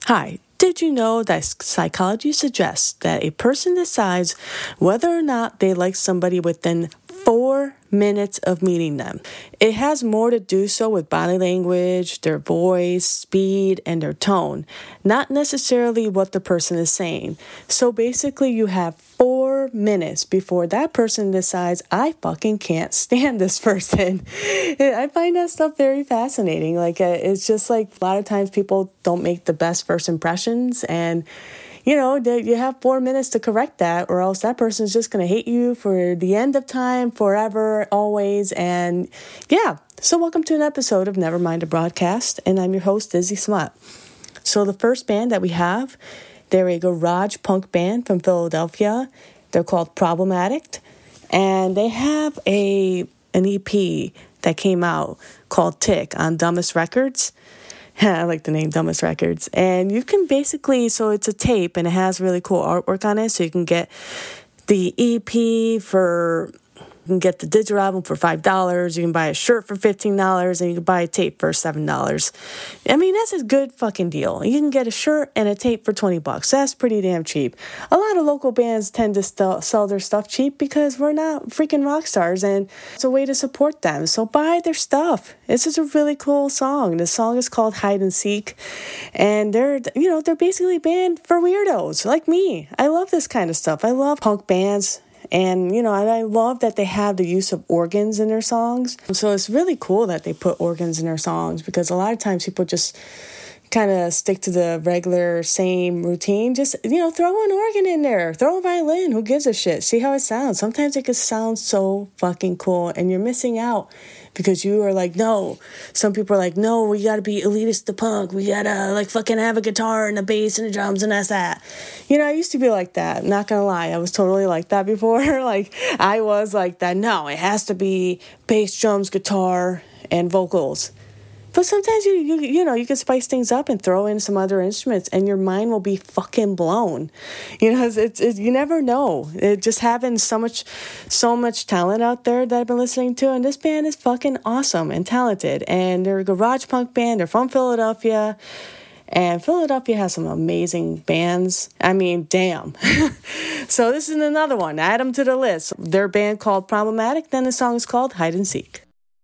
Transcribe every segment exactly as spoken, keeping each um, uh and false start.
Hi, did you know that psychology suggests that a person decides whether or not they like somebody within four minutes of meeting them? It has more to do so with body language, their voice, speed, and their tone, not necessarily what the person is saying. So basically, you have four minutes before that person decides, I fucking can't stand this person. I find that stuff very fascinating. Like, uh, it's just like a lot of times people don't make the best first impressions, and you know, you have four minutes to correct that, or else that person's just going to hate you for the end of time, forever, always. And yeah, so welcome to an episode of Nevermind a Broadcast, and I'm your host, Izzy Smut. So the first band that we have, they're a garage punk band from Philadelphia. They're called Problematic, and they have a an E P that came out called Tick on Dumbest Records. I like the name Dumbest Records. And you can basically, so it's a tape and it has really cool artwork on it. So you can get the E P for, you can get the digital album for five dollars. You can buy a shirt for fifteen dollars and you can buy a tape for seven dollars. I mean, that's a good fucking deal. You can get a shirt and a tape for twenty bucks. That's pretty damn cheap. A lot of local bands tend to st- sell their stuff cheap because we're not freaking rock stars and it's a way to support them. So buy their stuff. This is a really cool song. The song is called Hide and Seek, and they're, you know, they're basically a band for weirdos like me. I love this kind of stuff. I love punk bands. And, you know, and I love that they have the use of organs in their songs. So it's really cool that they put organs in their songs, because a lot of times people just kind of stick to the regular same routine. Just, you know, throw an organ in there. Throw a violin. Who gives a shit? See how it sounds. Sometimes it can sound so fucking cool, and you're missing out because you are like, no. Some people are like, no, we got to be elitist to punk. We got to, like, fucking have a guitar and a bass and the drums, and that's that. You know, I used to be like that. Not going to lie. I was totally like that before. Like, I was like that. No, it has to be bass, drums, guitar, and vocals. But sometimes, you, you you know, you can spice things up and throw in some other instruments and your mind will be fucking blown. You know, it's, it's, it's you never know. It just having so much, so much talent out there that I've been listening to. And this band is fucking awesome and talented. And they're a garage punk band. They're from Philadelphia. And Philadelphia has some amazing bands. I mean, damn. So this is another one. Add them to the list. Their band called Problematic. Then the song is called Hide and Seek.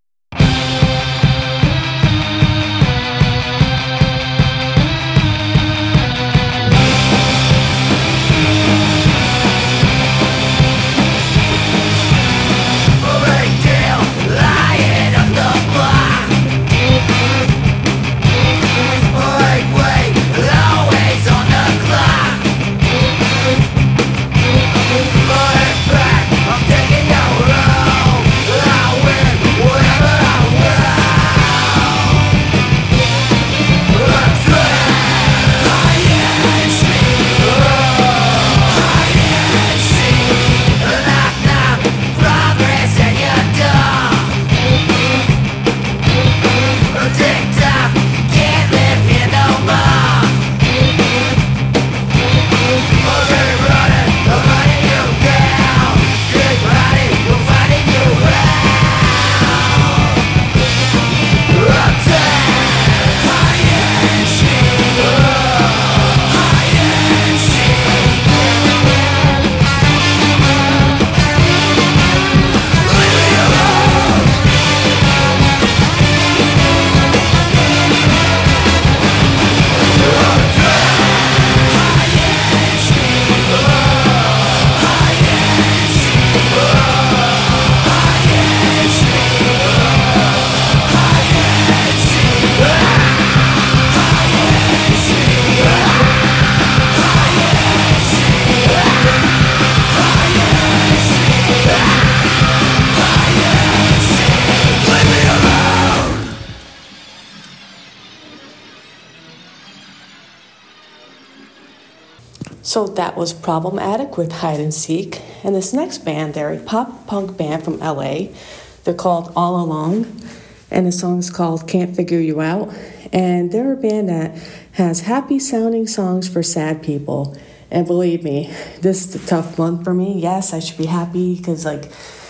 So that was Problematic with Hide and Seek. And this next band, they're a pop punk band from L A. They're called All Along. And the song is called Can't Figure You Out. And they're a band that has happy sounding songs for sad people. And believe me, this is a tough month for me. Yes, I should be happy because, like,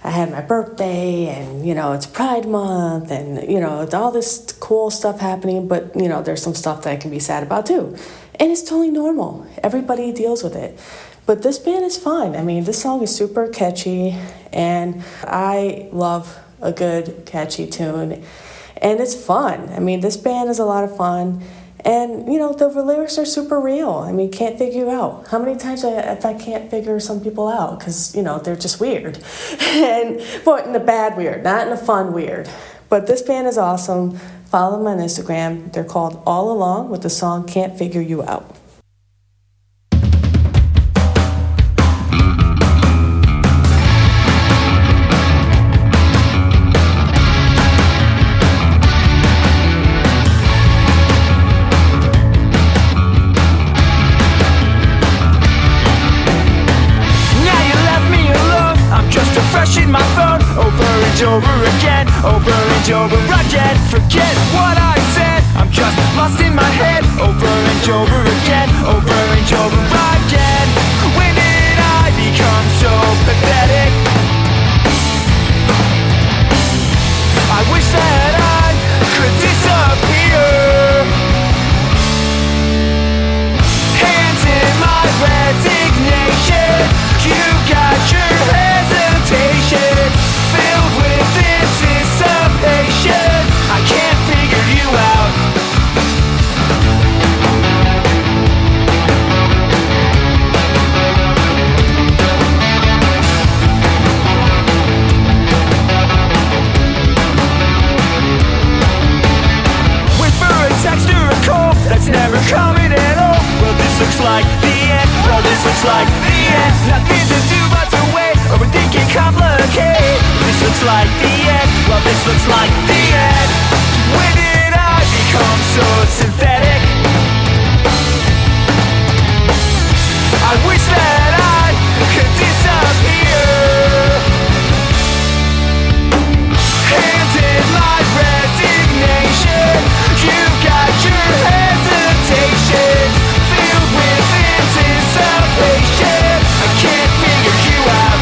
I had my birthday, and, you know, it's Pride Month, and, you know, it's all this cool stuff happening, but, you know, there's some stuff that I can be sad about too. And it's totally normal. Everybody deals with it. But this band is fine. I mean, this song is super catchy, and I love a good, catchy tune. And it's fun. I mean, this band is a lot of fun. And, you know, the lyrics are super real. I mean, can't figure you out. How many times I, if I can't figure some people out? Because, you know, they're just weird. and But in a bad weird, not in a fun weird. But this band is awesome. Follow them on Instagram. They're called All Along with the song Can't Figure You Out. Over again, over and over again. Forget what I said, I'm just lost in my head. Over and over again, over and over again. When did I become so pathetic? I wish that I could disappear. Hands in my resignation. You got your hesitation filled with anticipation. I can't figure you out. Wait for a text or a call that's never coming at all. Well, this looks like the end. Well, this looks like the end. Nothing to do but to wait. Overthink and complicate. This looks like the end. Well, this looks like the end. When did I become so synthetic? I wish that I could disappear. Hands in my resignation. You got your hesitation filled with anticipation. I can't figure you out.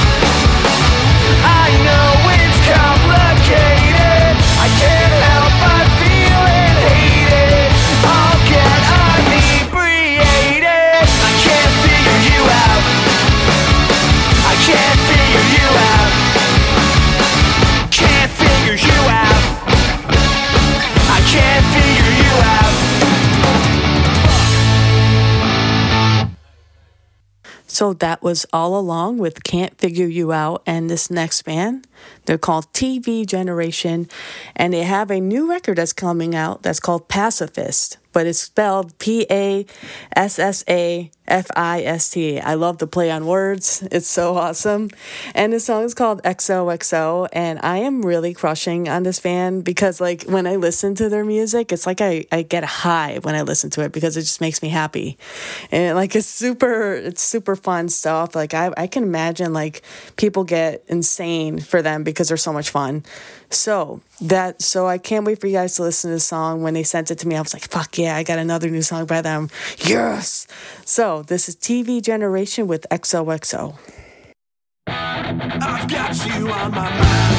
I know it's complicated. I can't help but feel and hate it. I'll get inebriated. I can't figure you out. I can't figure you out. Can't figure you out. I can't figure you out. So that was All Along with Can't Figure You Out. And this next band, they're called T V Generation. And they have a new record that's coming out that's called Pacifist. But it's spelled P A S S A F I S T. I love the play on words. It's so awesome. And the song is called X O X O. And I am really crushing on this band because, like, when I listen to their music, it's like I, I get a high when I listen to it because it just makes me happy. And, like, it's super, it's super fun stuff. Like, I, I can imagine, like, people get insane for them because they're so much fun. So that, so I can't wait for you guys to listen to the song. When they sent it to me, I was like, fuck yeah, I got another new song by them. Yes. So this is T V Generation with X O X O. I've got you on my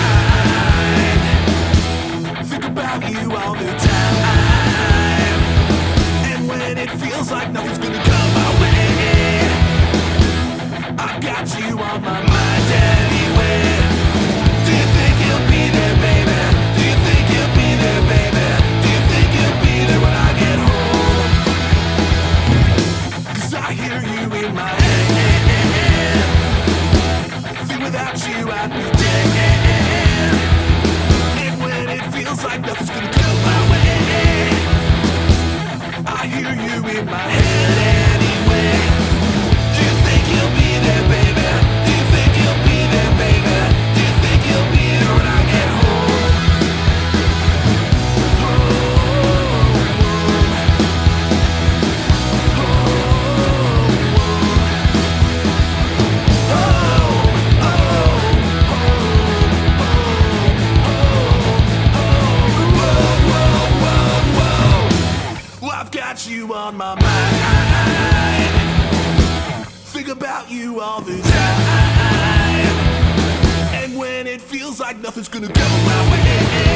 mind. Think about you all the time. And when it feels like nothing's gonna come my way, I've got you on my mind anyway. Do you think you'll be there, baby? Do you think you'll be there, baby? Do you think you'll be there when I get home? 'Cause I hear you in my head. Think without you I'd be dead. And when it feels like nothing's gonna go my way, I hear you in my head anyway. Do you think you'll be there, baby? Do you think you'll be there, baby? Do you think you'll be there when I get home? Oh, well, I've got you on my mind. Think about you all the time. And when it feels like nothing's gonna go my way,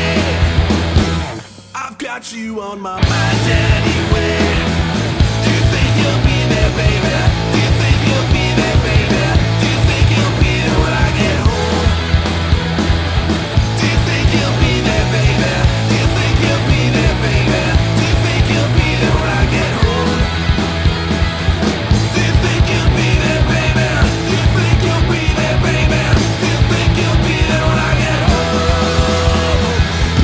I've got you on my mind anyway. Do you think you'll be there, baby? Do you think you'll be there, baby? Do you think you'll be there when I get home? Do you think you'll be there, baby? Do you think you'll be there, baby? Do you think you'll be there when I get home? Do you think you'll be there, baby? Do you think you'll be there, baby? Do you think you'll be there when I get home?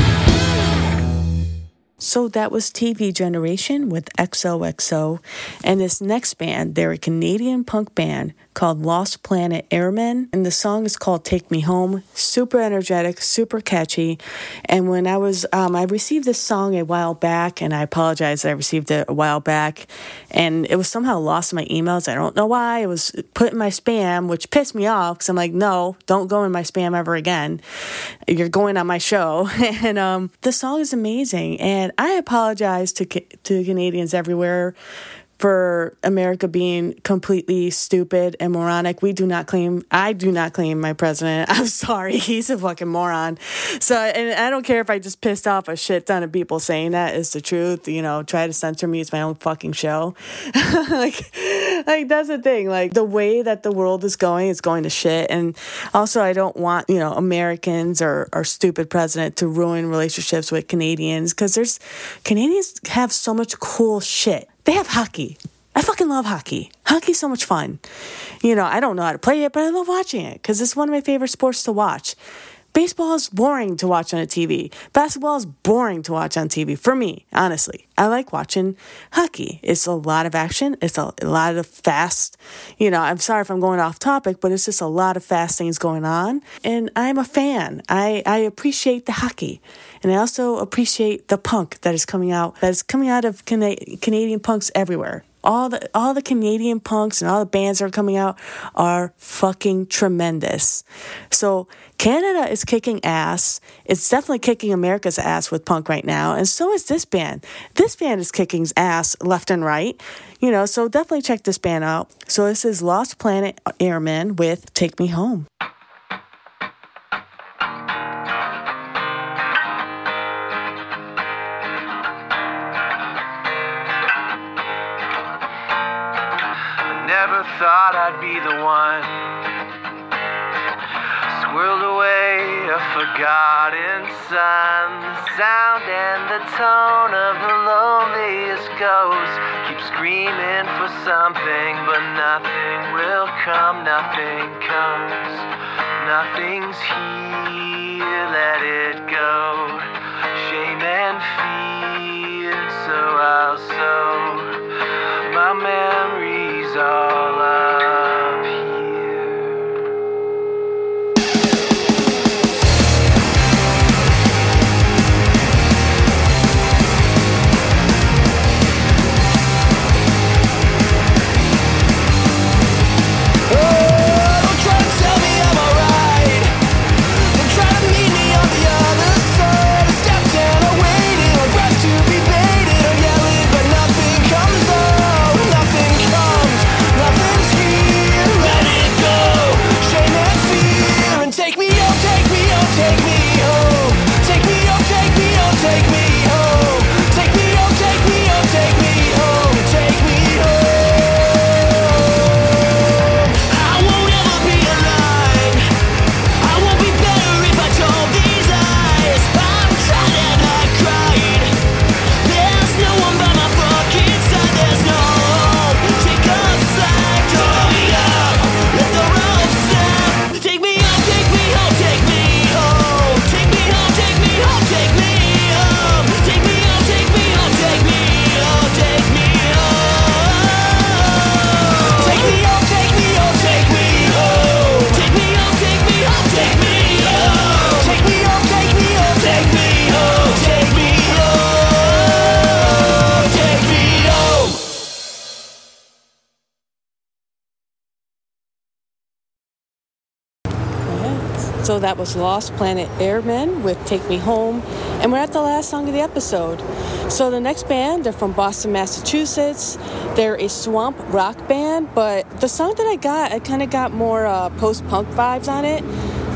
So that was T V Generation with X O X O, and this next band, they're a Canadian punk band called Lost Planet Airmen, and the song is called Take Me Home. Super energetic, super catchy, and when I was, um, I received this song a while back, and I apologize that I received it a while back, and it was somehow lost in my emails. I don't know why. It was put in my spam, which pissed me off, because I'm like, no, don't go in my spam ever again. You're going on my show, and um, the song is amazing, and I apologize to to Canadians everywhere for America being completely stupid and moronic. We do not claim, I do not claim my president. I'm sorry, he's a fucking moron. So, and I don't care if I just pissed off a shit ton of people saying that is the truth. You know, try to censor me, it's my own fucking show. like, like that's the thing. Like, the way that the world is going, it's going to shit. And also, I don't want, you know, Americans or our stupid president to ruin relationships with Canadians, because there's, Canadians have so much cool shit. They have hockey. I fucking love hockey. Hockey's so much fun. You know, I don't know how to play it, but I love watching it because it's one of my favorite sports to watch. Baseball is boring to watch on a T V. Basketball is boring to watch on T V. For me, honestly. I like watching hockey. It's a lot of action. It's a, a lot of fast, you know, I'm sorry if I'm going off topic, but it's just a lot of fast things going on. And I'm a fan. I, I appreciate the hockey. And I also appreciate the punk that is coming out, that is coming out of Cana- Canadian punks everywhere. All the all the Canadian punks and all the bands that are coming out are fucking tremendous. So Canada is kicking ass. It's definitely kicking America's ass with punk right now. And so is this band. This band is kicking ass left and right. You know, so definitely check this band out. So this is Lost Planet Airmen with Take Me Home. Never thought I'd be the one squirreled away a forgotten sun. The sound and the tone of the loneliest ghost keep screaming for something, but nothing will come, nothing comes. Nothing's here, let it go. Shame and fear, so I'll sow my memories all up here. Oh, don't try to tell me I'm alright. Don't try to meet me on the other side. I stepped in, I waited, I rushed to be baited. I'm yelling, but nothing comes up. Nothing comes, nothing's here. Let it go, shame and fear. And take me home, take me home, take me home. Take me home, take me home, take me home. Take me home, take me home, take me home. Take me home. I won't ever be alive. I won't be better if I told these eyes. I've tried and I cried. There's no one by my fucking side. There's no hope. Take a slide, draw me up. Let the rope snap. Take me home, take me home, take me home. Take me home, take me home, take me home. Take me home, take me home, take me home, take me home. Take me home, take me home, take me home. Take me home, take me home, take me home. Take me home, take me home, take me home. Take me home, take me home. So that was Lost Planet Airmen with Take Me Home. And we're at the last song of the episode. So the next band, they're from Boston, Massachusetts. They're a swamp rock band, but the song that I got, I kind of got more uh, post-punk vibes on it.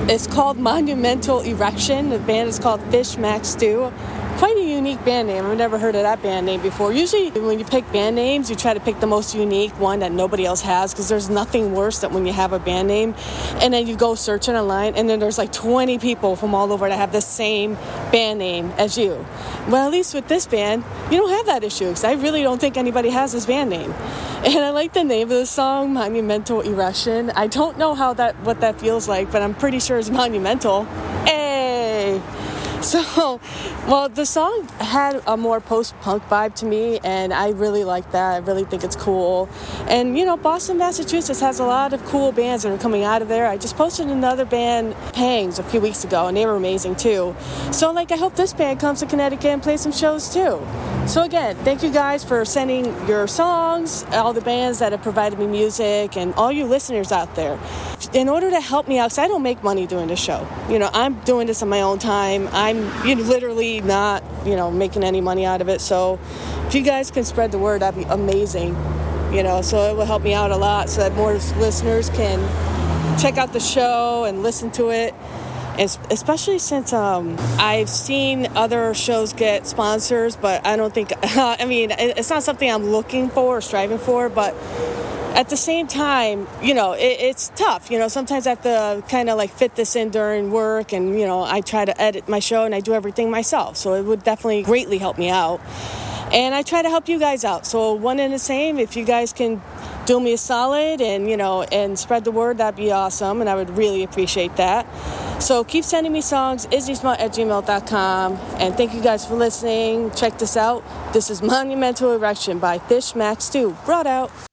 It's called Monumental Erection. The band is called Fish Mac Stew. Quite a unique band name. I've never heard of that band name before. Usually when you pick band names, you try to pick the most unique one that nobody else has, because there's nothing worse than when you have a band name and then you go searching online and then there's like twenty people from all over that have the same band name as you. Well, at least with this band, you don't have that issue, because I really don't think anybody has this band name. And I like the name of the song, Monumental Erection. I don't know how that what that feels like, but I'm pretty sure it's monumental. Hey! So, well, the song had a more post-punk vibe to me, and I really like that. I really think it's cool. And, you know, Boston, Massachusetts has a lot of cool bands that are coming out of there. I just posted another band, Pangs, a few weeks ago, and they were amazing, too. So, like, I hope this band comes to Connecticut and plays some shows, too. So, again, thank you guys for sending your songs, all the bands that have provided me music, and all you listeners out there. In order to help me out, because I don't make money doing this show. You know, I'm doing this on my own time. I'm you know, literally not, you know, making any money out of it. So if you guys can spread the word, that'd be amazing. You know, so it will help me out a lot so that more listeners can check out the show and listen to it. And especially since um, I've seen other shows get sponsors, but I don't think, I mean, it's not something I'm looking for or striving for, but at the same time, you know, it, it's tough. You know, sometimes I have to kind of like fit this in during work, and, you know, I try to edit my show and I do everything myself. So it would definitely greatly help me out. And I try to help you guys out. So one and the same, if you guys can do me a solid and, you know, and spread the word, that'd be awesome. And I would really appreciate that. So keep sending me songs, izzysmut at gmail dot com. And thank you guys for listening. Check this out. This is Monumental Erection by Fish Mac Stew. Brought out.